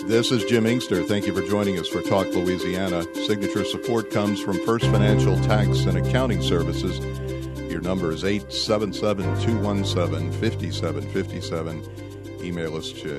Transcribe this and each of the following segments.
This is Jim Inkster. Thank you for joining us for Talk Louisiana. Signature support comes from First Financial Tax and Accounting Services. Your number is 877-217-5757. Email us to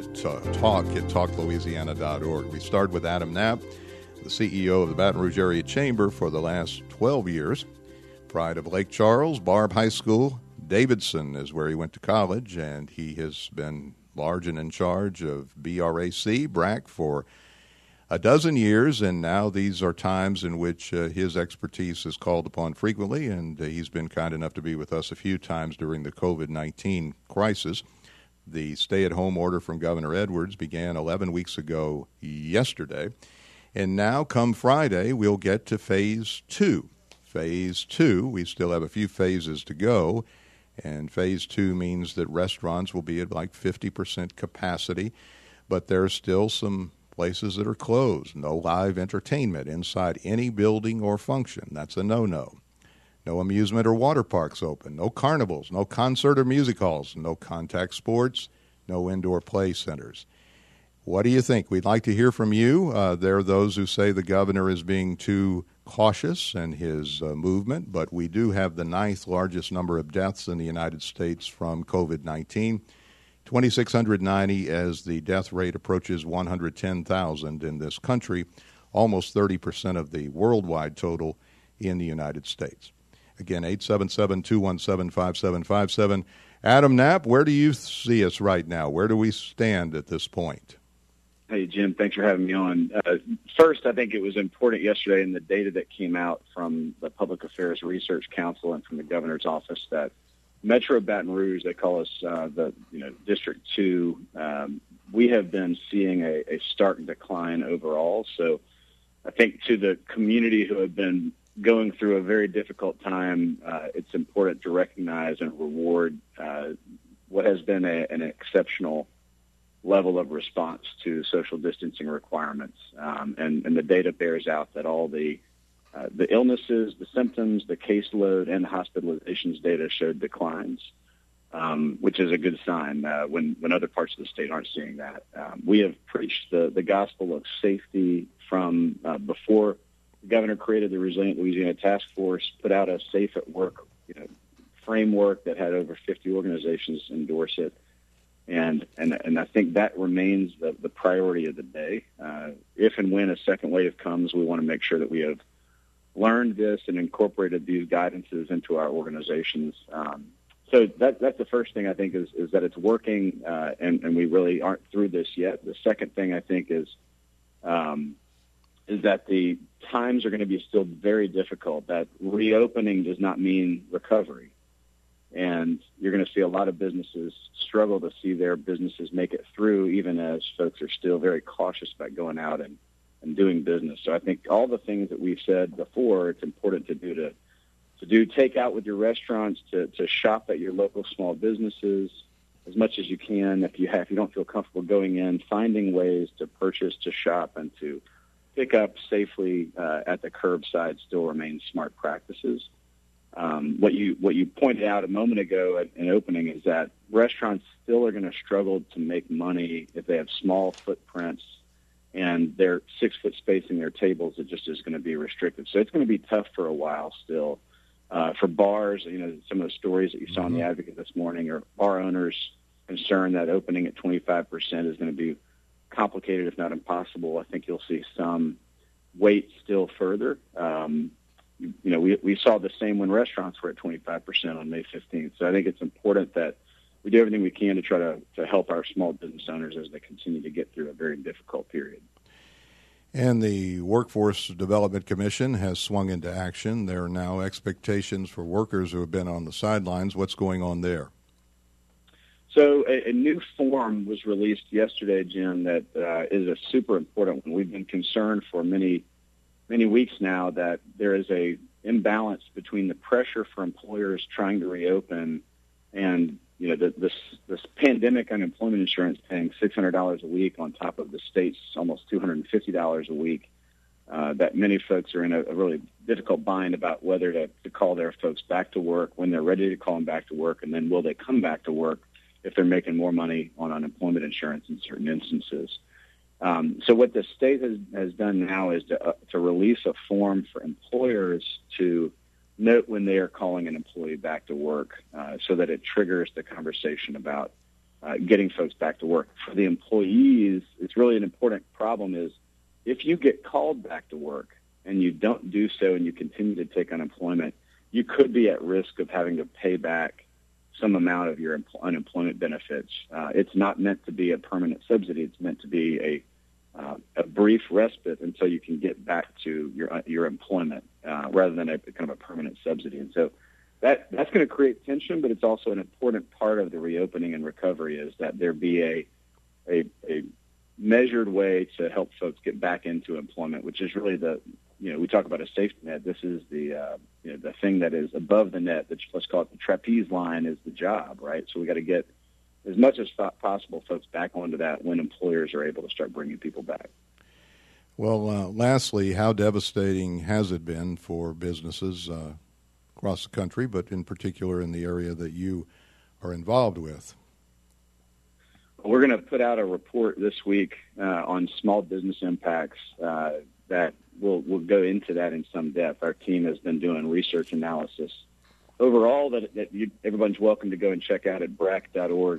talk@talklouisiana.org. We start with Adam Knapp, the CEO of the Baton Rouge Area Chamber for the last 12 years. Pride of Lake Charles, Barbe High School. Davidson is where he went to college, and he has been large and in charge of BRAC, BRAC, for a dozen years, and now these are times in which his expertise is called upon frequently, and he's been kind enough to be with us a few times during the COVID-19 crisis. The stay-at-home order from Governor Edwards began 11 weeks ago yesterday, and now come Friday, we'll get to Phase 2. Phase 2, we still have a few phases to go, and Phase 2 means that restaurants will be at like 50% capacity, but there are still some places that are closed. No live entertainment inside any building or function. That's a no-no. No amusement or water parks open. No carnivals. No concert or music halls. No contact sports. No indoor play centers. What do you think? We'd like to hear from you. There are those who say the governor is being too cautious in his movement, but we do have the 9th largest number of deaths in the United States from COVID-19, 2,690 as the death rate approaches 110,000 in this country, almost 30% of the worldwide total in the United States. Again, 877-217-5757. Adam Knapp, where do you see us right now? Where do we stand at this point? Hey, Jim, thanks for having me on. First, I think it was important yesterday in the data that came out from the Public Affairs Research Council and from the governor's office that Metro Baton Rouge, they call us District 2, we have been seeing a stark decline overall. So I think to the community who have been going through a very difficult time, it's important to recognize and reward what has been an exceptional level of response to social distancing requirements. And the data bears out that all the illnesses, the symptoms, the caseload, and the hospitalizations data showed declines, which is a good sign when other parts of the state aren't seeing that. We have preached the gospel of safety from before the governor created the Resilient Louisiana Task Force, put out a safe at work framework that had over 50 organizations endorse it. And I think that remains the priority of the day. If and when a second wave comes, we want to make sure that we have learned this and incorporated these guidances into our organizations. So that's the first thing I think is that it's working, and we really aren't through this yet. The second thing I think is that the times are going to be still very difficult. That reopening does not mean recovery. And you're going to see a lot of businesses struggle to see their businesses make it through, even as folks are still very cautious about going out and doing business. So I think all the things that we've said before, it's important to do takeout with your restaurants, to shop at your local small businesses as much as you can. If you don't feel comfortable going in, finding ways to purchase, to shop, and to pick up safely at the curbside still remains smart practices. What you pointed out a moment ago in opening is that restaurants still are going to struggle to make money if they have small footprints and they're 6 foot spacing their tables. It just is going to be restricted. So it's going to be tough for a while still. For bars, some of the stories that you saw in the Advocate this morning are bar owners concerned that opening at 25% is going to be complicated, if not impossible. I think you'll see some wait still further. We saw the same when restaurants were at 25% on May 15th. So I think it's important that we do everything we can to try to help our small business owners as they continue to get through a very difficult period. And the Workforce Development Commission has swung into action. There are now expectations for workers who have been on the sidelines. What's going on there? So a new form was released yesterday, Jim, that is a super important one. We've been concerned for many weeks now that there is a imbalance between the pressure for employers trying to reopen and this pandemic unemployment insurance paying $600 a week on top of the state's almost $250 a week. That many folks are in a really difficult bind about whether to call their folks back to work, when they're ready to call them back to work, and then will they come back to work if they're making more money on unemployment insurance in certain instances. So what the state has done now is to release a form for employers to note when they are calling an employee back to work, so that it triggers the conversation about getting folks back to work. For the employees, it's really an important problem is if you get called back to work and you don't do so and you continue to take unemployment, you could be at risk of having to pay back some amount of your unemployment benefits. It's not meant to be a permanent subsidy. It's meant to be a brief respite until you can get back to your employment, rather than a kind of a permanent subsidy. And so that's going to create tension, but it's also an important part of the reopening and recovery is that there be a measured way to help folks get back into employment, which is really we talk about a safety net. This is the thing that is above the net. Let's call it the trapeze line is the job, right? So we got to get as much as possible folks back onto that when employers are able to start bringing people back. Well, lastly, how devastating has it been for businesses across the country, but in particular in the area that you are involved with? We're going to put out a report this week on small business impacts that we'll go into that in some depth. Our team has been doing research analysis. Overall, everyone's welcome to go and check out at brac.org,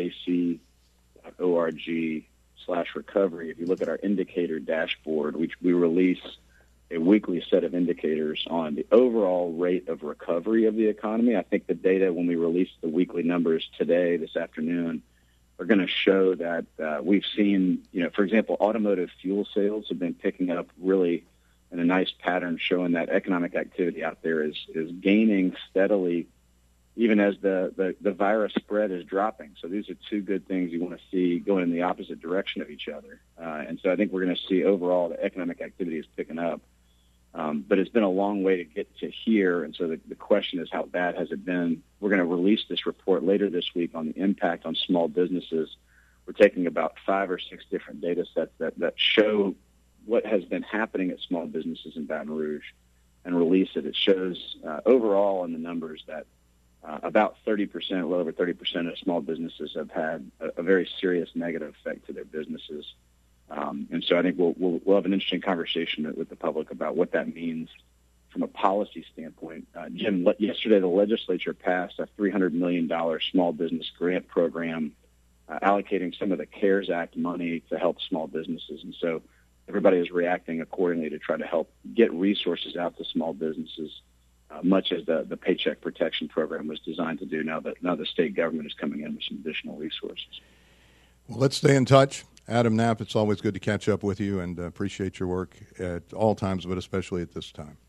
BRAC.org/recovery. If you look at our indicator dashboard, we release a weekly set of indicators on the overall rate of recovery of the economy. I think the data, when we release the weekly numbers today, this afternoon, are going to show that we've seen, for example, automotive fuel sales have been picking up really in a nice pattern, showing that economic activity out there is gaining steadily, even as the virus spread is dropping. So these are two good things you want to see going in the opposite direction of each other. And so I think we're going to see overall the economic activity is picking up. But it's been a long way to get to here. And so the question is, how bad has it been? We're going to release this report later this week on the impact on small businesses. We're taking about 5 or 6 different data sets that show what has been happening at small businesses in Baton Rouge and release it. It shows overall in the numbers that about 30%, a little over 30% of small businesses have had a very serious negative effect to their businesses. And so I think we'll have an interesting conversation with the public about what that means from a policy standpoint. Jim, yesterday the legislature passed a $300 million small business grant program allocating some of the CARES Act money to help small businesses. And so everybody is reacting accordingly to try to help get resources out to small businesses, much as the Paycheck Protection Program was designed to do. Now the state government is coming in with some additional resources. Well, let's stay in touch. Adam Knapp, it's always good to catch up with you, and appreciate your work at all times, but especially at this time.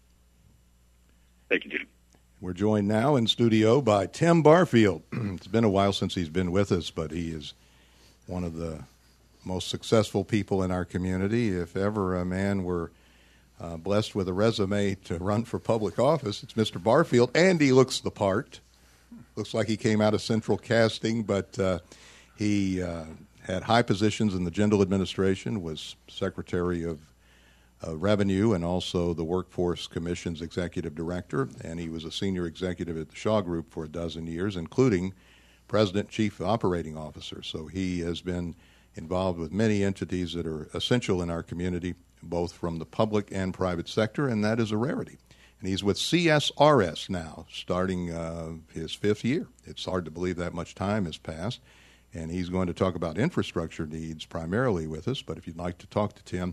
Thank you, Jim. We're joined now in studio by Tim Barfield. It's been a while since he's been with us, but he is one of the most successful people in our community. If ever a man were blessed with a resume to run for public office, it's Mr. Barfield, and he looks the part. Looks like he came out of Central Casting, but he had high positions in the Jindal administration, was Secretary of Revenue and also the Workforce Commission's executive director, and he was a senior executive at the Shaw Group for a dozen years, including President Chief Operating Officer. So he has been involved with many entities that are essential in our community, both from the public and private sector, and that is a rarity. And he's with CSRS now, starting his 5th year. It's hard to believe that much time has passed. And he's going to talk about infrastructure needs primarily with us. But if you'd like to talk to Tim,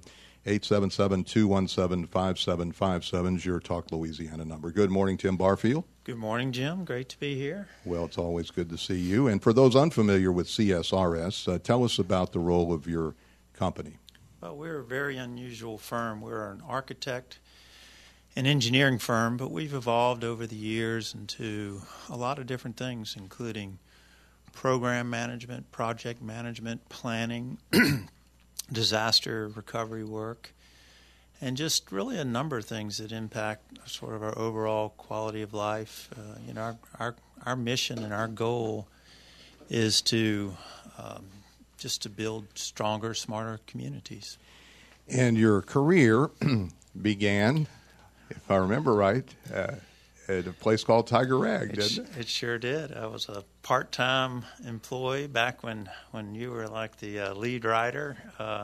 877-217-5757 is your Talk Louisiana number. Good morning, Tim Barfield. Good morning, Jim. Great to be here. Well, it's always good to see you. And for those unfamiliar with CSRS, tell us about the role of your company. Well, we're a very unusual firm. We're an architect and engineering firm, but we've evolved over the years into a lot of different things, including program management, project management, planning, disaster recovery work, and just really a number of things that impact sort of our overall quality of life. Our mission and our goal is to just to build stronger, smarter communities. And your career began, if I remember right, at a place called Tiger Rag, didn't it? It sure did. I was a part-time employee back when you were like the lead writer,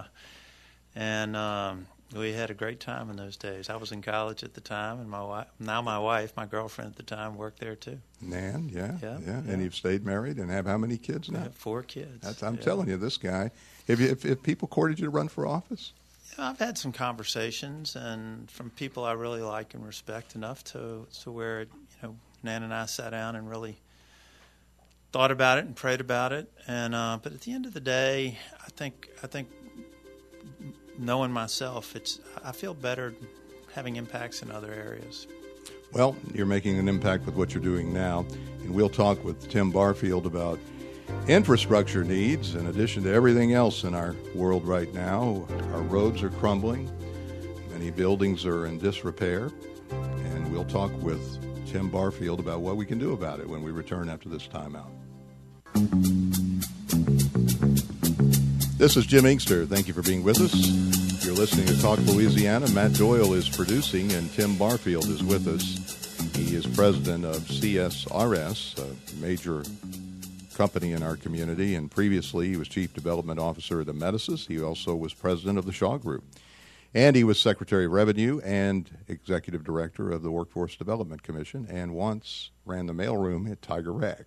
and we had a great time in those days. I was in college at the time, and my wife, my girlfriend at the time, worked there too. Nan, yeah. Yeah. And you've stayed married and have how many kids now? I have 4 kids. I'm telling you, this guy. If people courted you to run for office? I've had some conversations, and from people I really like and respect enough to where Nan and I sat down and really thought about it and prayed about it. And but at the end of the day, I think knowing myself, I feel better having impacts in other areas. Well, you're making an impact with what you're doing now, and we'll talk with Tim Barfield about infrastructure needs in addition to everything else in our world right now. Our roads are crumbling. Many buildings are in disrepair. And we'll talk with Tim Barfield about what we can do about it when we return after this timeout. This is Jim Inkster. Thank you for being with us. You're listening to Talk Louisiana. Matt Doyle is producing, and Tim Barfield is with us. He is president of CSRS, a major company in our community, and previously he was Chief Development Officer at Amedisys. He also was president of the Shaw Group. And he was Secretary of Revenue and Executive Director of the Workforce Development Commission, and once ran the mailroom at Tiger Rag.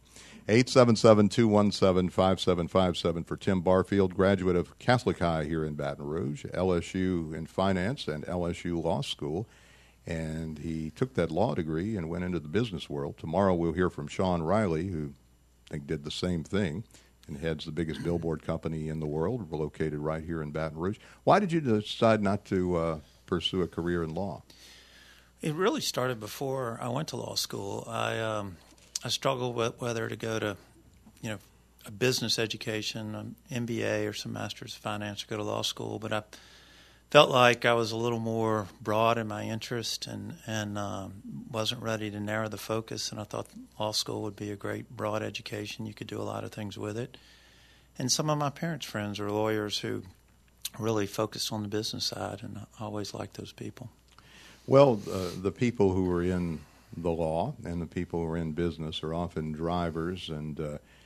877-217-5757 for Tim Barfield, graduate of Catholic High here in Baton Rouge, LSU in finance and LSU Law School. And he took that law degree and went into the business world. Tomorrow we'll hear from Sean Riley, who I think did the same thing and heads the biggest billboard company in the world, located right here in Baton Rouge. Why did you decide not to pursue a career in law? It really started before I went to law school. I struggled with whether to go to, a business education, an MBA or some master's of finance, or go to law school. But I felt like I was a little more broad in my interest and wasn't ready to narrow the focus. And I thought law school would be a great broad education. You could do a lot of things with it. And some of my parents' friends are lawyers who really focused on the business side, and I always liked those people. Well, the people who are in the law and the people who are in business are often drivers, and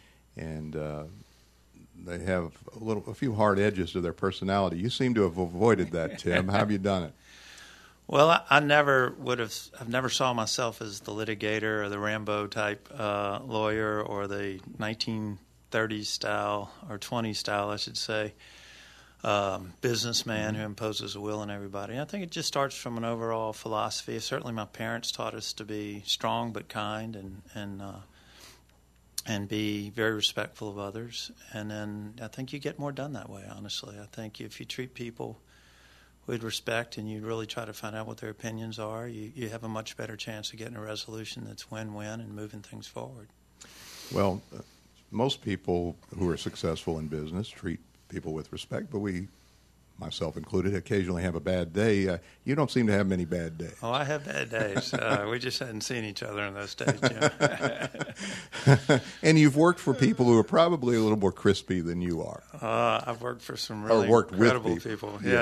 they have a few hard edges to their personality. You seem to have avoided that, Tim. How have you done it? Well, I never saw myself as the litigator or the Rambo type lawyer or the 1930s style or 20s style, I should say, businessman who imposes a will on everybody. I think it just starts from an overall philosophy. Certainly my parents taught us to be strong but kind and be very respectful of others. And then I think you get more done that way, honestly. I think if you treat people with respect and you really try to find out what their opinions are, you have a much better chance of getting a resolution that's win-win and moving things forward. Well, most people who are successful in business treat people with respect, but we, myself included, occasionally have a bad day. You don't seem to have many bad days. Oh, I have bad days. We just hadn't seen each other in those days, Jim. And you've worked for people who are probably a little more crispy than you are. I've worked for some really incredible people. Yeah,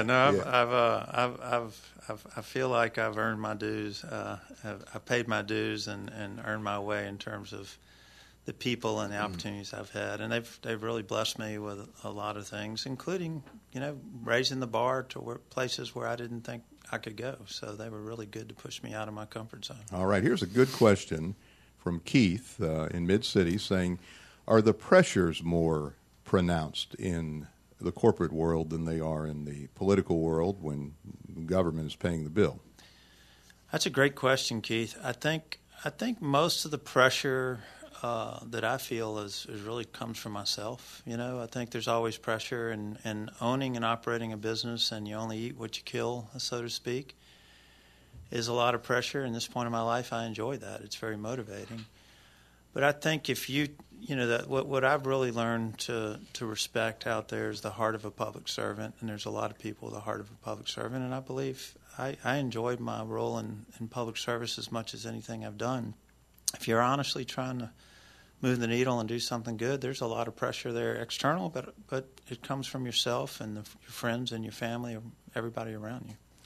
I feel like I've earned my dues. I've paid my dues and earned my way in terms of the people and the opportunities I've had, and they've really blessed me with a lot of things, including raising the bar to places where I didn't think I could go. So they were really good to push me out of my comfort zone. All right, here's a good question from Keith in Mid-City saying, are the pressures more pronounced in the corporate world than they are in the political world when the government is paying the bill? That's a great question, Keith. I think most of the pressure that I feel is really comes from myself. I think there's always pressure in owning and operating a business, and you only eat what you kill, so to speak, is a lot of pressure. In this point in my life, I enjoy that. It's very motivating. But I think if what I've really learned to respect out there is the heart of a public servant, and there's a lot of people with the heart of a public servant, and I believe I enjoyed my role in public service as much as anything I've done. If you're honestly trying to move the needle and do something good, there's a lot of pressure there external, but it comes from yourself and your friends and your family, everybody around you.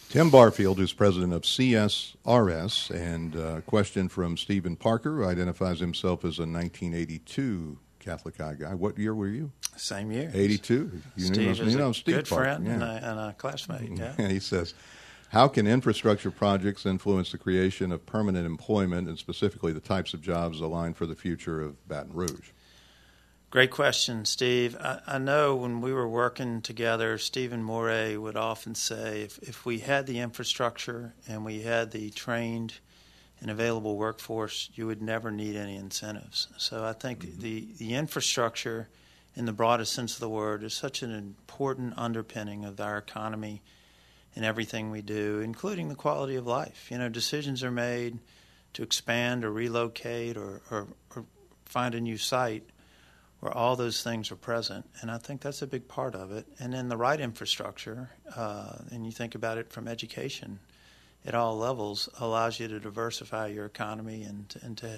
Tim Barfield, who's president of CSRS, and a question from Stephen Parker, who identifies himself as a 1982 Catholic High guy. What year were you? Same year. 82. Steve is a Steve good Parker. friend and a classmate. Yeah. He says, how can infrastructure projects influence the creation of permanent employment and specifically the types of jobs aligned for the future of Baton Rouge? Great question, Steve. I know when we were working together, Stephen Moray would often say if we had the infrastructure and we had the trained and available workforce, you would never need any incentives. So I think the infrastructure, in the broadest sense of the word, is such an important underpinning of our economy and everything we do, including the quality of life. You know, decisions are made to expand or relocate or find a new site where all those things are present, and I think that's a big part of it. And then the right infrastructure, and you think about it from education at all levels, allows you to diversify your economy and to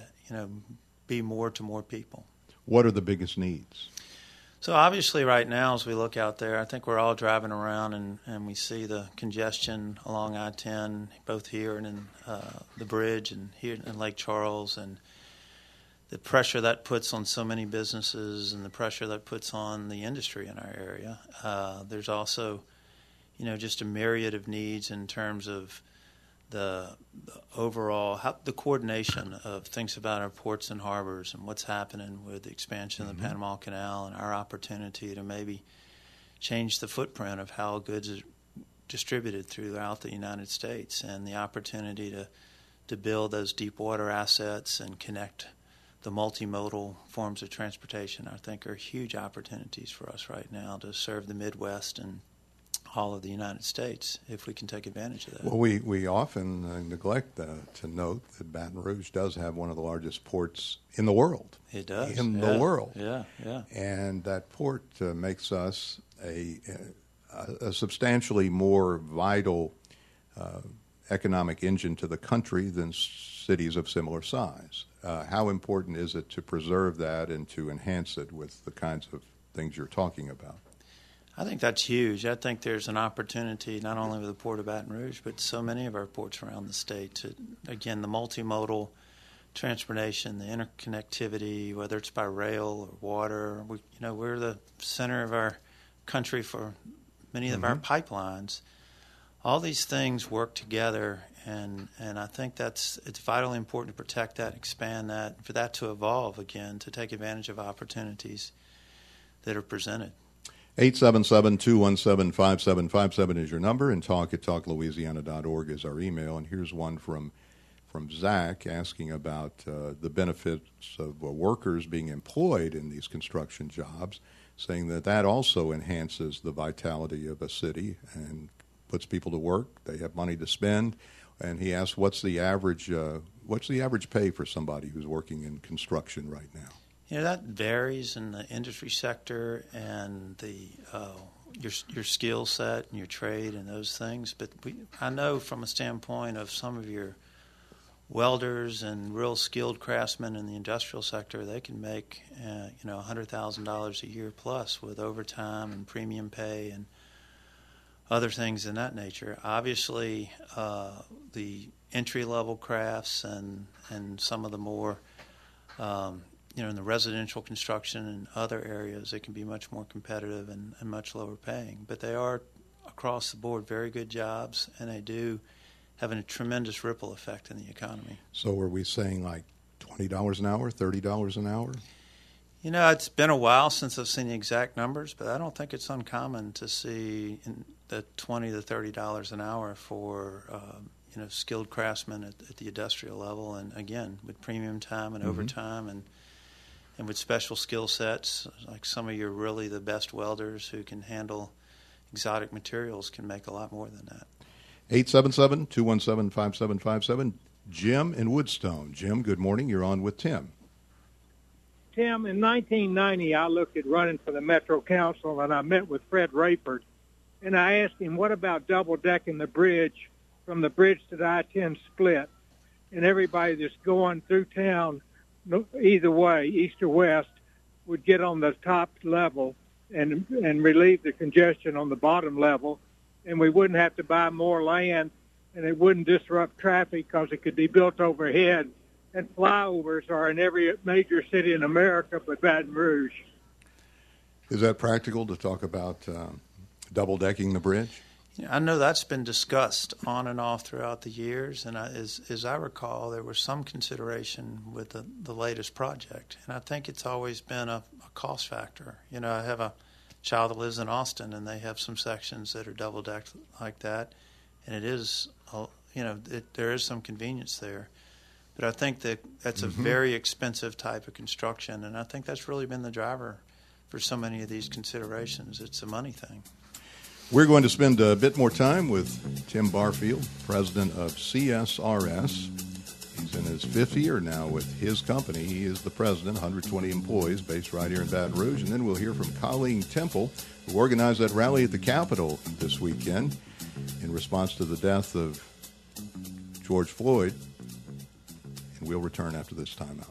be more to more people. What are the biggest needs? So obviously right now as we look out there, I think we're all driving around and we see the congestion along I-10, both here and in the bridge and here in Lake Charles, and the pressure that puts on so many businesses and the pressure that puts on the industry in our area. There's also, just a myriad of needs in terms of the overall, the coordination of things about our ports and harbors and what's happening with the expansion of the Panama Canal and our opportunity to maybe change the footprint of how goods are distributed throughout the United States, and the opportunity to build those deep water assets and connect the multimodal forms of transportation, I think, are huge opportunities for us right now to serve the Midwest and all of the United States if we can take advantage of that. Well, we often neglect to note that Baton Rouge does have one of the largest ports in the world. It does. In the world. Yeah. And that port makes us a substantially more vital economic engine to the country than cities of similar size. How important is it to preserve that and to enhance it with the kinds of things you're talking about? I think that's huge. I think there's an opportunity not only with the Port of Baton Rouge, but so many of our ports around the state to, again, the multimodal transportation, the interconnectivity, whether it's by rail or water. We're the center of our country for many of our pipelines. All these things work together, and I think it's vitally important to protect that, expand that, for that to evolve again, to take advantage of opportunities that are presented. 877-217-5757 is your number, and talk@talklouisiana.org is our email. And here's one from Zach asking about the benefits of workers being employed in these construction jobs, saying that also enhances the vitality of a city and puts people to work. They have money to spend. And he asks, what's the average pay for somebody who's working in construction right now? That varies in the industry sector and the your skill set and your trade and those things. But I know from a standpoint of some of your welders and real skilled craftsmen in the industrial sector, they can make $100,000 a year plus with overtime and premium pay and other things in that nature. Obviously, the entry-level crafts and some of the more in the residential construction and other areas, it can be much more competitive and much lower paying. But they are, across the board, very good jobs, and they do have a tremendous ripple effect in the economy. So are we saying like $20 an hour, $30 an hour? It's been a while since I've seen the exact numbers, but I don't think it's uncommon to see the $20 to $30 an hour for skilled craftsmen at the industrial level, and again with premium time and overtime and with special skill sets, like some of your really the best welders who can handle exotic materials can make a lot more than that. 877-217-5757. Jim in Woodstone. Jim, good morning. You're on with Tim. Tim, in 1990, I looked at running for the Metro Council, and I met with Fred Rayford, and I asked him, what about double-decking the bridge from the bridge to the I-10 split? And everybody that's going through town, either way, east or west, would get on the top level and relieve the congestion on the bottom level. and we wouldn't have to buy more land, and it wouldn't disrupt traffic because it could be built overhead. And flyovers are in every major city in America but Baton Rouge. Is that practical to talk about double-decking the bridge? Yeah, I know that's been discussed on and off throughout the years, and as I recall, there was some consideration with the latest project, and I think it's always been a cost factor. You know, I have a child that lives in Austin, and they have some sections that are double-decked like that, and it is, there is some convenience there. But I think that's a very expensive type of construction, and I think that's really been the driver for so many of these considerations. It's a money thing. We're going to spend a bit more time with Tim Barfield, president of CSRS. He's in his fifth year now with his company. He is the president, 120 employees based right here in Baton Rouge. And then we'll hear from Colleen Temple, who organized that rally at the Capitol this weekend in response to the death of George Floyd. And we'll return after this timeout.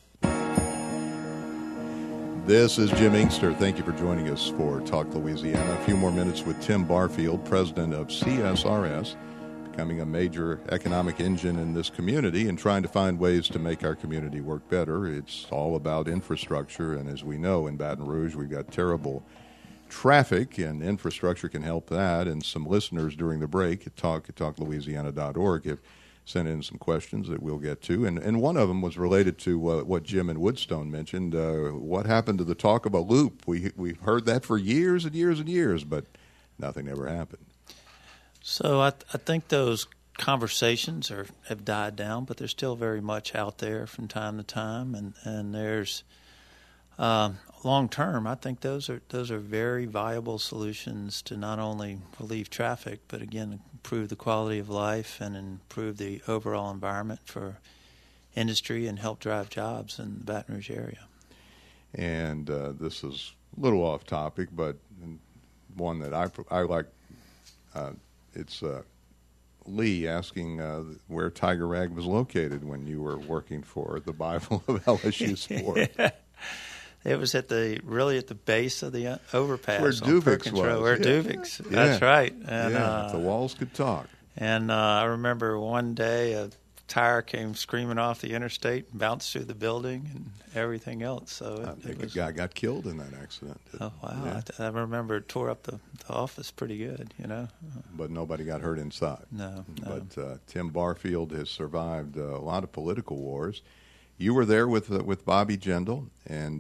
This is Jim Inkster. Thank you for joining us for Talk Louisiana. A few more minutes with Tim Barfield, president of CSRS, becoming a major economic engine in this community and trying to find ways to make our community work better. It's all about infrastructure, and as we know, in Baton Rouge, we've got terrible traffic, and infrastructure can help that. And some listeners during the break at talklouisiana.org have sent in some questions that we'll get to. And one of them was related to what Jim and Woodstone mentioned. What happened to the talk about Loop? We've heard that for years and years and years, but nothing ever happened. So I think those conversations have died down, but they're still very much out there from time to time. And there's long term, I think those are very viable solutions to not only relieve traffic, but again improve the quality of life and improve the overall environment for industry and help drive jobs in the Baton Rouge area. And this is a little off topic, but one that I like. It's Lee asking where Tiger Rag was located when you were working for the Bible of LSU Sport. It was at the base of the overpass where Duvix was. Where Duvix. That's right. And, the walls could talk. And I remember one day a tire came screaming off the interstate, and bounced through the building, and everything else. So I think a guy got killed in that accident. Oh wow! Yeah. I remember it tore up the office pretty good, you know. But nobody got hurt inside. No. But Tim Barfield has survived a lot of political wars. You were there with Bobby Jindal, and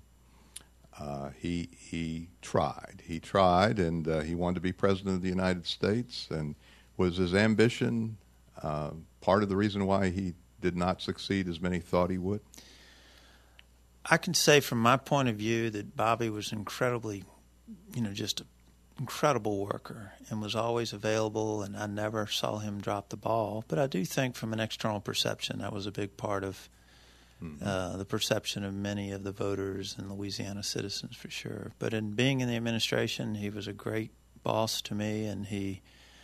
he tried, and he wanted to be president of the United States. And was his ambition part of the reason why he did not succeed as many thought he would? I can say from my point of view that Bobby was incredibly, just an incredible worker and was always available, and I never saw him drop the ball. But I do think from an external perception that was a big part of the perception of many of the voters and Louisiana citizens for sure. But in being in the administration, he was a great boss to me, and he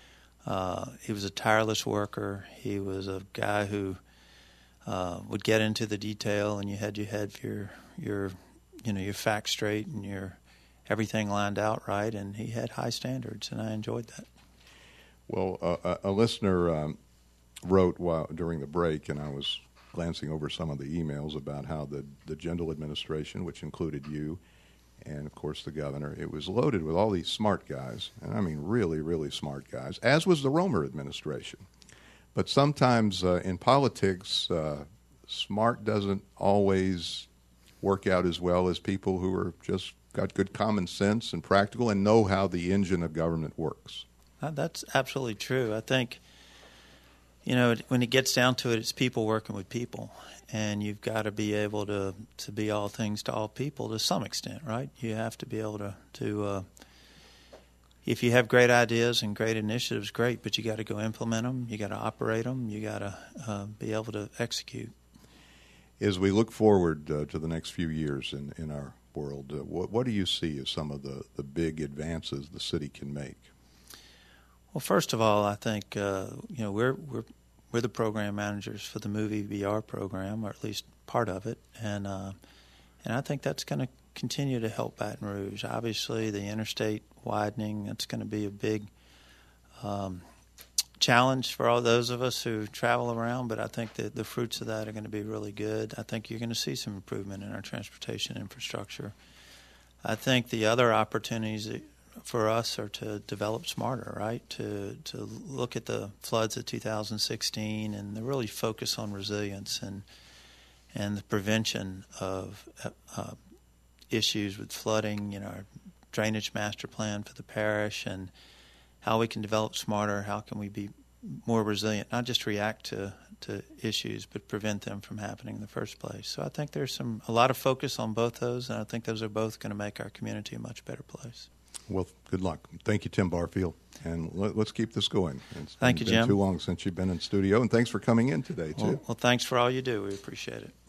was a tireless worker. He was a guy who would get into the detail, and you had your facts straight and your everything lined out right, and he had high standards, and I enjoyed that. Well, a listener wrote during the break, and I was glancing over some of the emails about how the Jindal administration, which included you and, of course, the governor, it was loaded with all these smart guys, and I mean really, really smart guys, as was the Romer administration. But sometimes in politics, smart doesn't always work out as well as people who are just got good common sense and practical and know how the engine of government works. That's absolutely true. I think, when it gets down to it, it's people working with people, and you've got to be able to be all things to all people to some extent, right? You have to be able to if you have great ideas and great initiatives, great, but you got to go implement them, you got to operate them, you got to be able to execute. As we look forward to the next few years in our world, what do you see as some of the big advances the city can make? Well, first of all, I think we're the program managers for the Movie VR program, or at least part of it, and I think that's going to continue to help Baton Rouge. Obviously, the interstate widening, that's going to be a big challenge for all those of us who travel around, but I think that the fruits of that are going to be really good. I think you're going to see some improvement in our transportation infrastructure. I think the other opportunities for us are to develop smarter, right? To look at the floods of 2016 and to really focus on resilience and the prevention of issues with flooding, our drainage master plan for the parish, and how we can develop smarter, how can we be more resilient, not just react to issues, but prevent them from happening in the first place. So I think there's a lot of focus on both those, and I think those are both going to make our community a much better place. Well, good luck. Thank you, Tim Barfield, and let's keep this going. Thank you, Jim. It's been too long since you've been in studio, and thanks for coming in today, too. Well, thanks for all you do. We appreciate it.